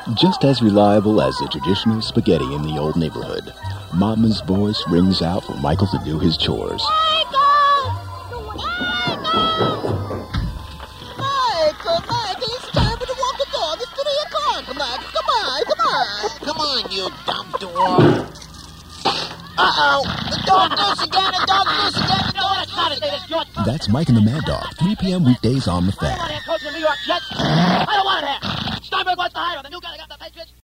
Just as reliable as the traditional spaghetti in the old neighborhood, Mama's voice rings out for Michael to do his chores. Michael, it's time to walk the dog. It's 3 o'clock, Michael. Come on. Come on, you dumb dwarf. Uh-oh, the dog loose again, That's Mike and the Mad Dog, 3 p.m. weekdays on The Fan. I don't want it here. Steinberg wants to hire him. The new guy that got the Patriots.